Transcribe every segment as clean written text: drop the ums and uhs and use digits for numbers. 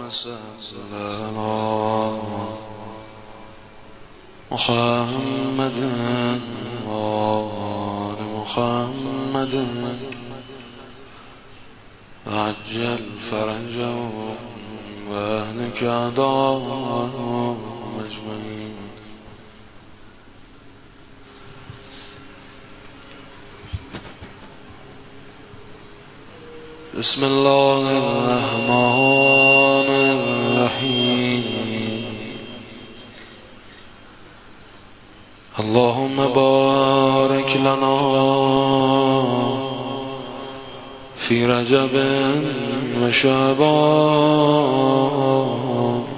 صل على محمد وآل محمد عجل فرجهم واهلك أعداءهم أجمعين. بسم الله الرحمن الرحيم. اللهم بارك لنا في رجب وشعبان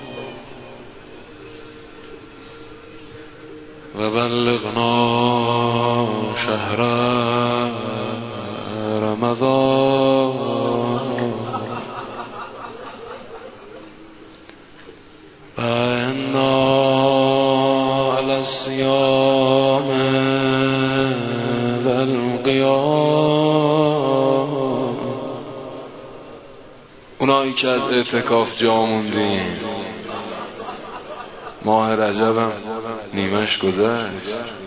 وبلغنا شهر رمضان وإنا على الصيام والقيام. اونایی که از اعتکاف جا موندیم، ماه رجبم نیمش گذشت،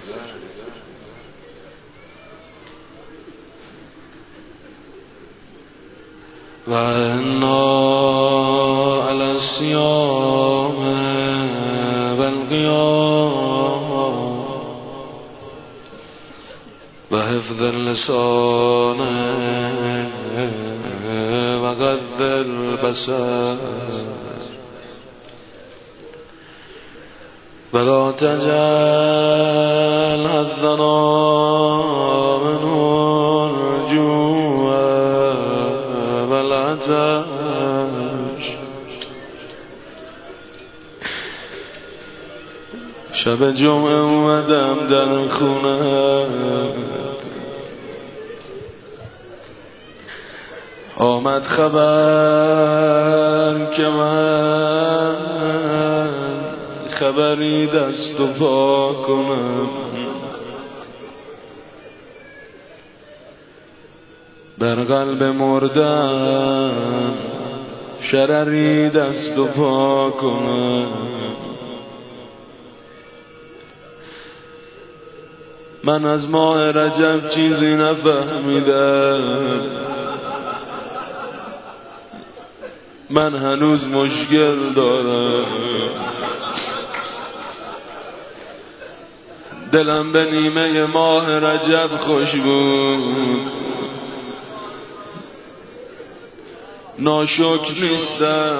و انا علی الصیام والقیام و حفظ اللسان و غض البصر و لا تجعل حظنا منه الجوع والعطش. شب جمعه اومدم در خونه، آمد خبر که من خبری دست و پا کنم. بر قلب مردم شرری دست و پا کنم. من از ماه رجب چیزی نفهمیدم، من هنوز مشکل دارم. دلم به نیمه ماه رجب خوش بود، ناشکر نیستم،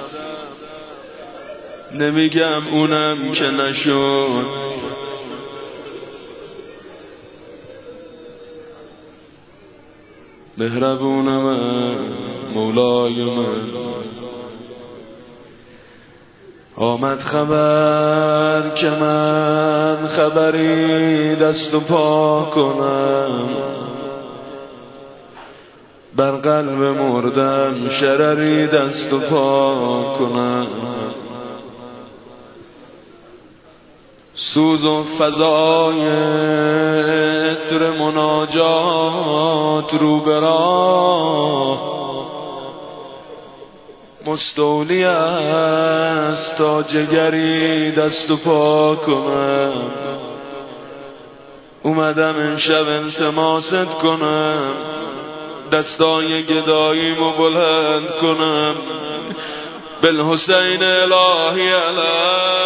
نمیگم اونم که نشد. مهربون من، مولای من، آمد خبر که من خبری دست و پا کنم. بر قلب مردم شرری دست و پا کنم. سوز و فضای عطر مناجات رو براه مستولی است تا جگری دست و پا کنم. اومدم امشب التماست کنم، دستای گداییمو بلند کنم. بالحسین الهی علیه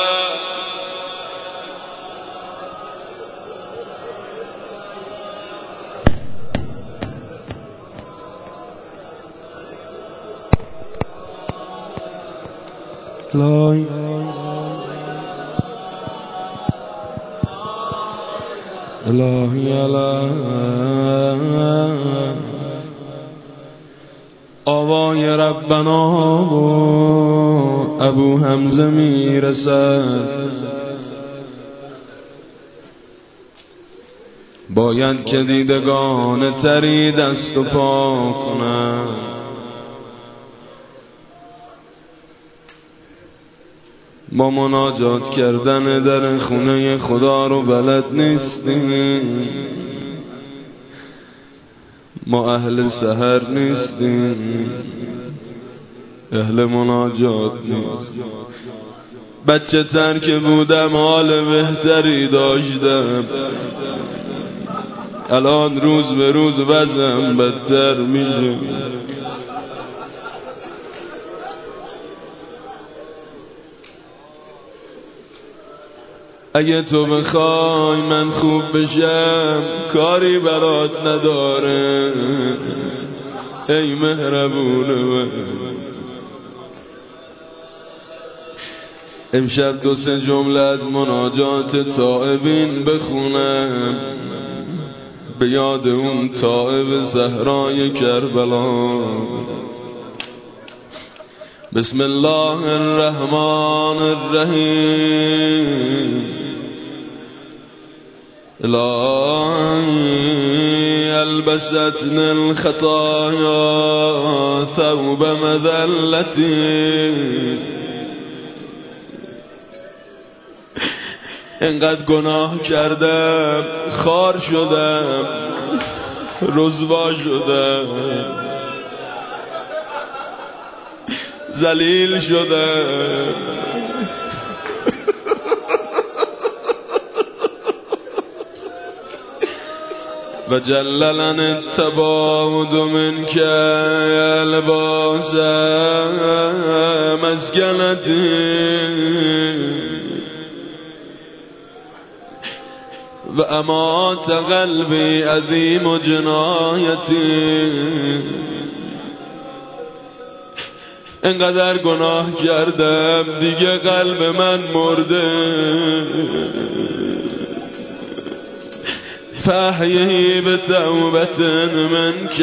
الهی علیه. آوای ربنا و ابو حمزه میرسد، باید که دیدگان تری دست و پا کنم. ما مناجات کردن در خونه خدا رو بلد نیستیم، ما اهل سحر نیستیم. اهل مناجات نیست. بچه تر که بودم حال بهتری داشتم، الان روز به روز وضعم بدتر میشه. اگه تو بخوای من خوب بشم کاری برات نداره، ای مهربون من. امشب 2-3 جمله از مناجات تائبین بخونم به یاد اون تائب زهرای کربلا. بسم الله الرحمن الرحیم. الهی البستن الخطایا ثوب مذلتی. انقدر گناه کردم خار شدم، رسوا شدم، ذلیل شدم. و جللن التباعد منك لباس مسکنتی و امات قلبی عظیم جنایتی. انقدر گناه کردم دیگه قلب من مرده. فاحیه بتوبت منک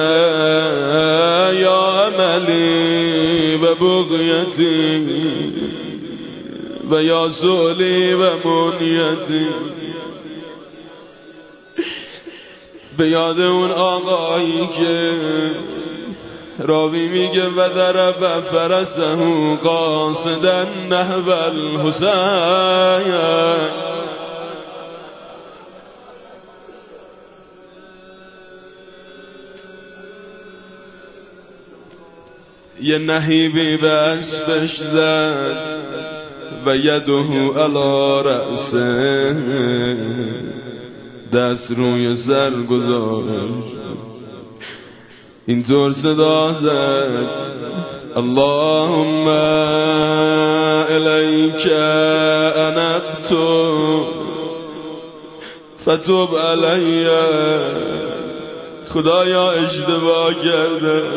یا عملی و بغیتی و یا سؤلی و منیتی. به یاد اون آقایی که راوی میگه و ضرب فرسه قاصدا نحو الحسین. یه نهیبی به اسبش زد و یده علی رأسه، دست روی سر گذاشت، اینطور صدا زد اللهم الیک انبت فتوب علی. خدایا اشتباه کردم،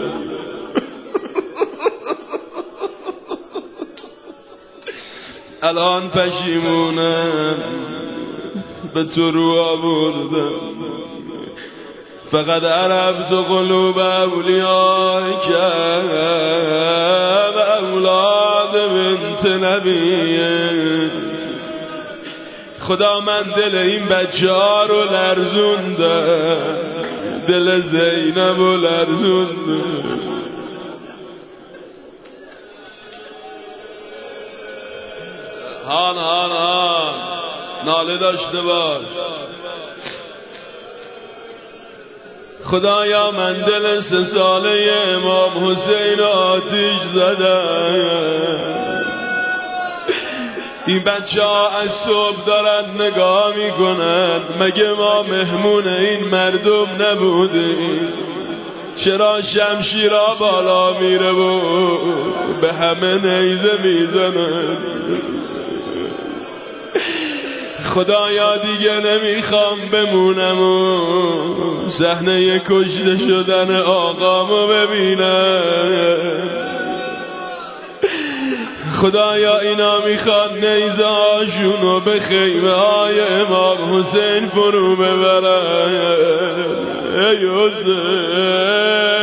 الان پشیمونم، به تو رو آوردم. فقد عرفت قلوب اولیائک و اولاد بنت نبیه. خدا من دل این بچه ها رو لرزوندم، دل زینب رو لرزوندم. هان هان هان ناله داشته باش. خدایا من دل 3 ساله امام حسین آتیش زدم. این بچه ها از صبح دارن نگاه میکنن، مگه ما مهمون این مردم نبودیم؟ چرا شمشیرها بالا میره و به همه نیزه میزنن؟ خدایا دیگه نمیخوام بمونم و صحنه کشته شدن آقامو ببینم. خدایا اینا میخوان نیزه هاشونو به خیمه های امام حسین فرو ببرن. ای حسین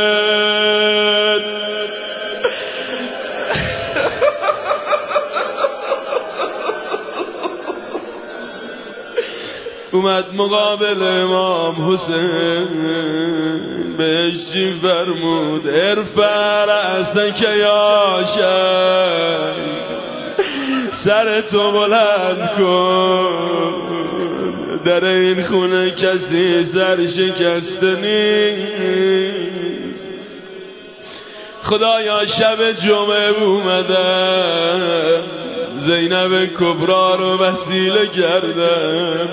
اومد مقابل امام حسین، بهش چی فرمود؟ ارفع رأسک یا شیخ، سر تو بلند کن، در این خونه کسی سر شکسته نیست. خدایا شب جمعه اومدم زینب کبرا رو وسیله کردم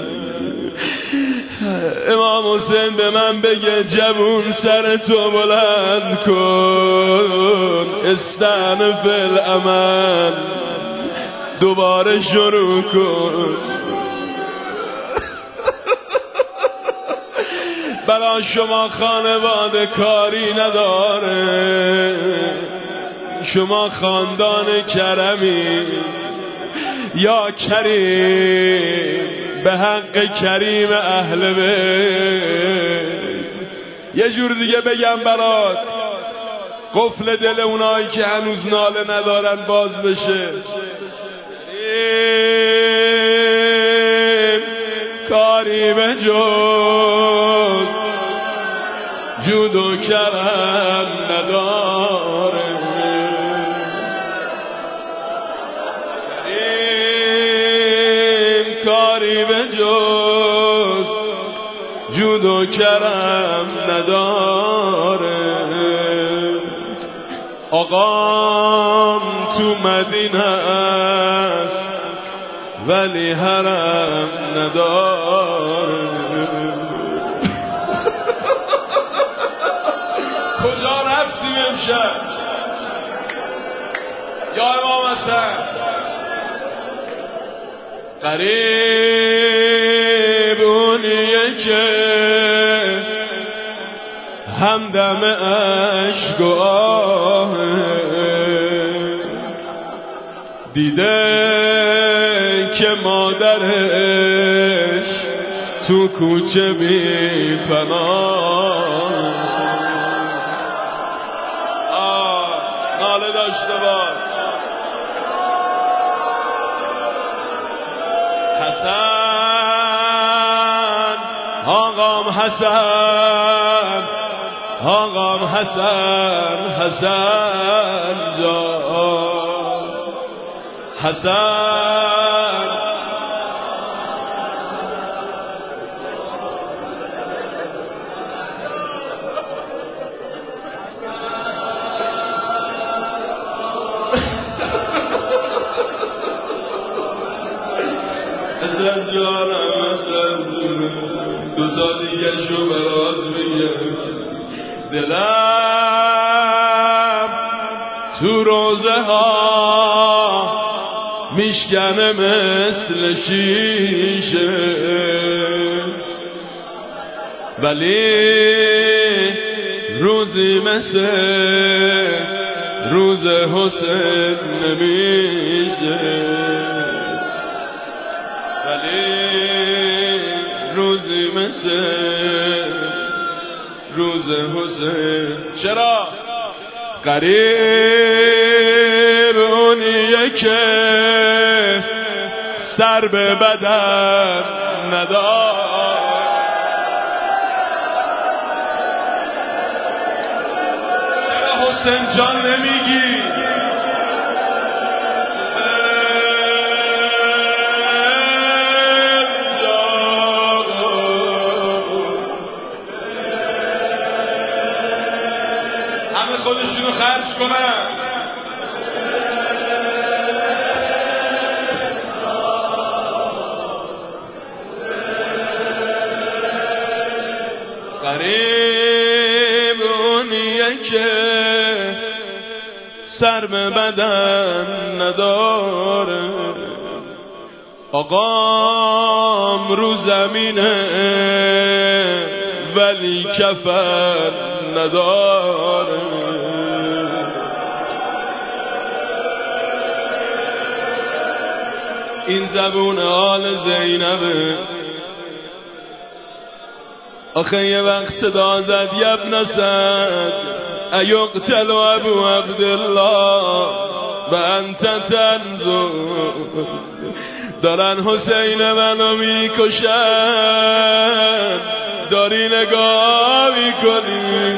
امام حسین به من بگه جوون سر تو بلند کن استأنف العمل دوباره شروع کن برای شما خانواده کاری نداره شما خاندان کرمی یا کریم به حق کریم اهل بیت یه جور دیگه بگم برات قفل دل اونایی که هنوز ناله ندارن باز بشه کاری به جز جود و کرم نداره کاری به جز جود و کرم نداره آقام تو مدینه است ولی حرم نداره کجا رفتیم امشب یا امام حسن قریب اونیه که همدم عشق و آهه دیده که مادرش تو کوچه بی پناه ناله داشته باش حسن آقام حسن آقام حسن حسن جان حسن حسن جانم حسن دو سال دیگه شو برات بگم دلم تو روزه ها میشکنه مثل شیشه ولی روزی مثل روز حسین نمیشه روزی مثل روز حسین چرا؟ قریب اونیه که سر به بدن نداره چرا حسین جان نمیگی؟ خودشونو خرج کنن قریب اونیه که سر به بدن نداره آقام رو زمینه ولی کفن نداره این زبون آل زینبه آخه یه وقت صدا زد یبن اسد ایقتل ابو عبدالله و انت تنظر دارن حسین منو میکشن داری نگاه میکنی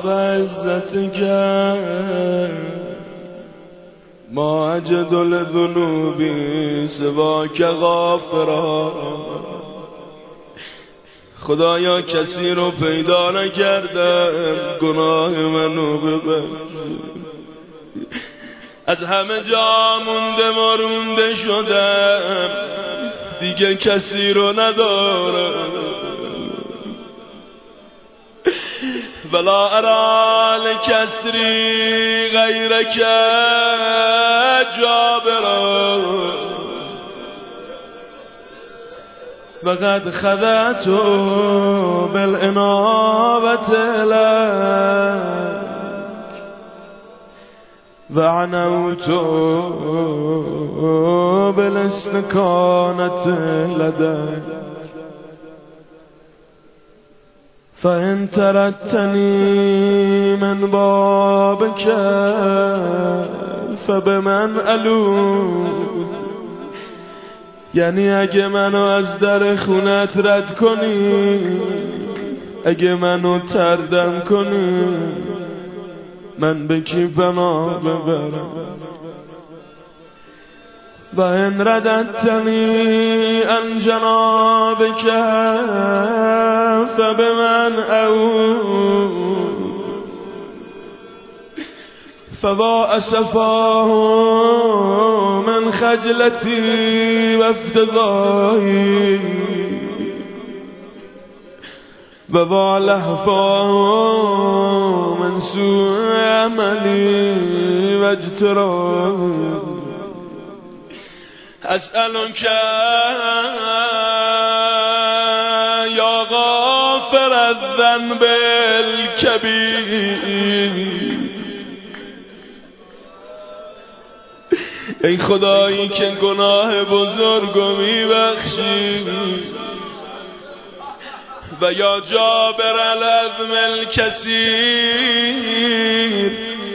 بعزتك ما أجد لذنوبی سواک غافرا. خدایا کسی رو پیدا نکردم گناه منو ببخش. از همه جا مونده مارونده شدم دیگه کسی رو ندارم. ولا ارى لکسری غیرک جابرا وقد خذت بالانابة لك وعنوت بالاستكانة لديك فإن تركتني من بابك فبمن ألوذ. یعنی اگه منو از در خونت رد کنی، اگه منو تردم کنی، من به کی پناه ببرم؟ و ان رددتنی عن جنابک فبمن اعود. فوا اسفاه من خجلتی و افتضاحی و وا لهفاه من سوء عملی و اجتراحی. اسألك یا غافر الذنب الکبیر. ای خدایی که گناه بزرگو میبخشی و یا جابر الاثم الکثیر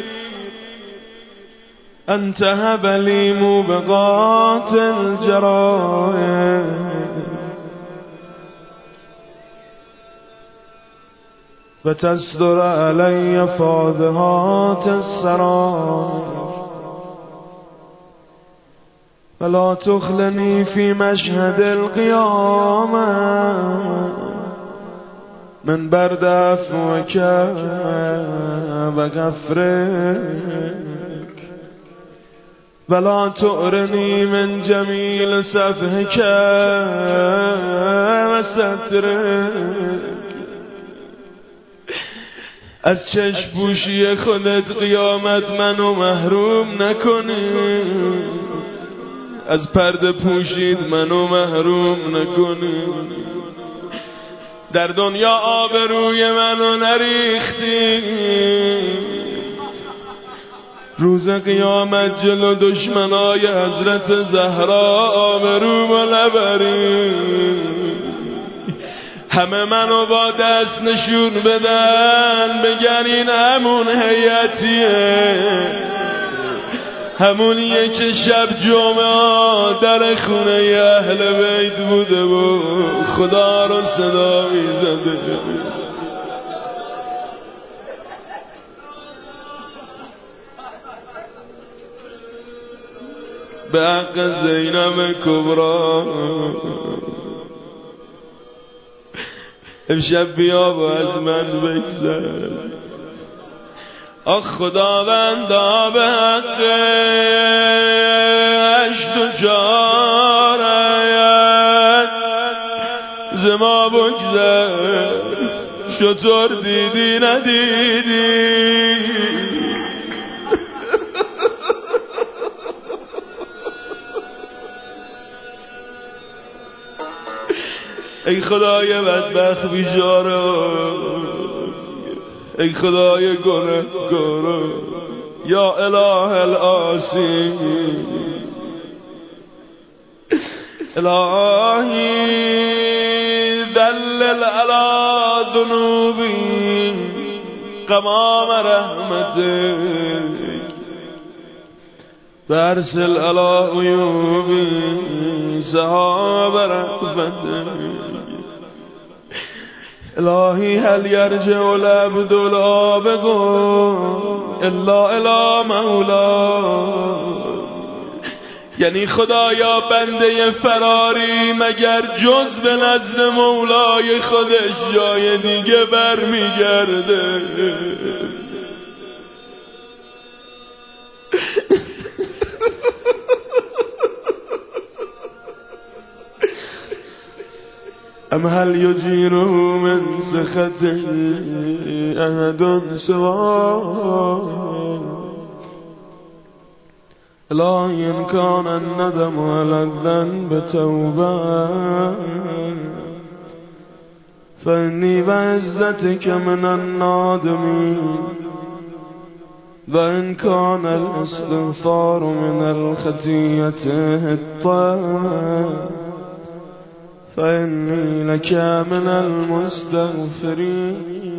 انت هب لی موبقات الجرائم و تصدر علی فاضحات السرائر ولا تخلنی فی مشهد القیامة من برد عفوک و غفرک ولا تؤرنی من جمیل صفحک و سترک. از چشم پوشی خودت قیامت منو محروم نکنی، از پرده پوشید منو محروم نکنی. در دنیا آبروی منو نریختی، روز قیامت جلو دشمنای حضرت زهرا آبرومو نبری. همه منو با دست نشون بدن بگن این همون هیئتیه، همونیه که شب جمعه در خونه اهل بیت بوده و خدا رو صدا میزده. به حق زینب کبرا امشب بیا و از من بگذر. آخ خداوندا به حق هشت و چارت ز ما بگذر. شطور دیدی ندیدی ای خدای بدبخت بیچاره، ای خدای گنه‌کار، یا اله الآسی. الهی دلل علی ذنوبی قمام رحمتک فارسل علی عیوبی سحاب رحمتک. الهی هل یرجع العبد العابد الا الی مولا. یعنی خدایا بنده فراری مگر جز به نزد مولای خودش جای دیگه برمیگرده. ام هل یجیره من سخطه احد سواه. الهی ان کان الندم علی الذنب توبه فانی بعزتک من النادمین و ان کان الاستغفار من الخطیة حطه فإني لك من المستغفرين.